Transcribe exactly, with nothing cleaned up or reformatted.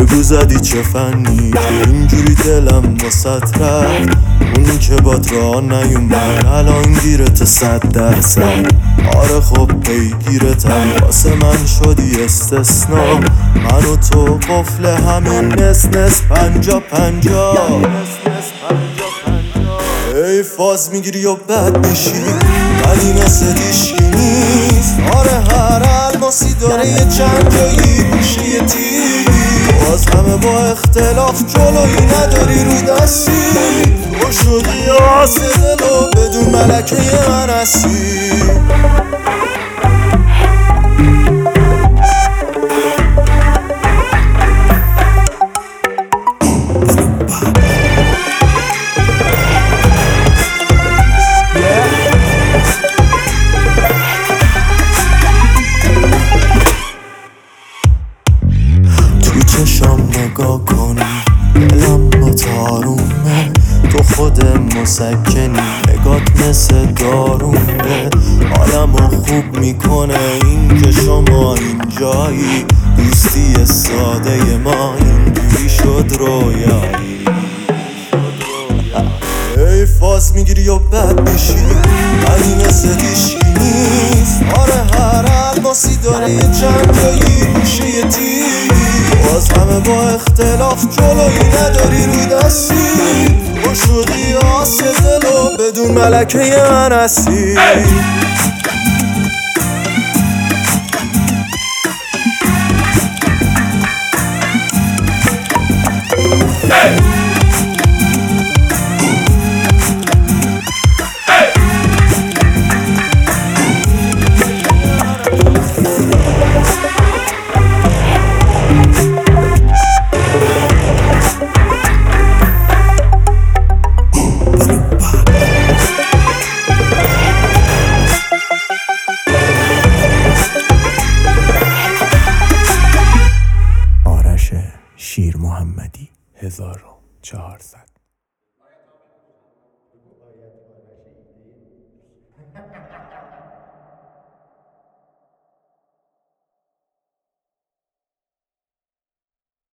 بگو زدی چه فنی که اینجوری دلم واسط رفت. اونی که باد را نیومد الان گیرت صد درصد. آره خب پیگیرتم واسه من شدی استثنا. من و تو قفل همین نس نس پنجا پنجا. ای فاز میگیری و بد میشی ولی مثل دیشکی نیست. آره هر الماسی داره یه چند جایی میشه یه تیر. باز همه با اختلاف جلوی نداری رو دستی. تو شدی آس دلو بدون ملکه من هستی. چشام نگاه کن دلم با تارومه. تو خود مسکنی نگات مثل دارونه. حالمو خوب میکنه این که شما اینجایی. دوستی ساده ما اینجوری شد رویایی. ای فاز میگیری و بد میشی ولی مثل دیشکی نیست. آره هر الماسی داره یه چند جایی میشه یه تیر. باز همه با اختلاف جلوی نداری رو دستی. تو شدی آس دلو بدون ملکه من هستی. شیر محمدی هزار و چهارصد